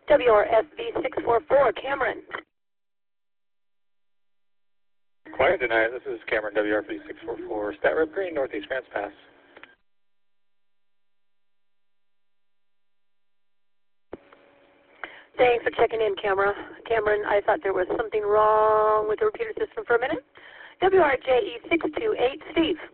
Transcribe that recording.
WRFV644, Cameron. Quiet denied. This is Cameron, WRFV644. Stat Rep Green, Northeast France Pass. Thanks for checking in, Cameron, I thought there was something wrong with the repeater system for a minute. WRJE628, Steve.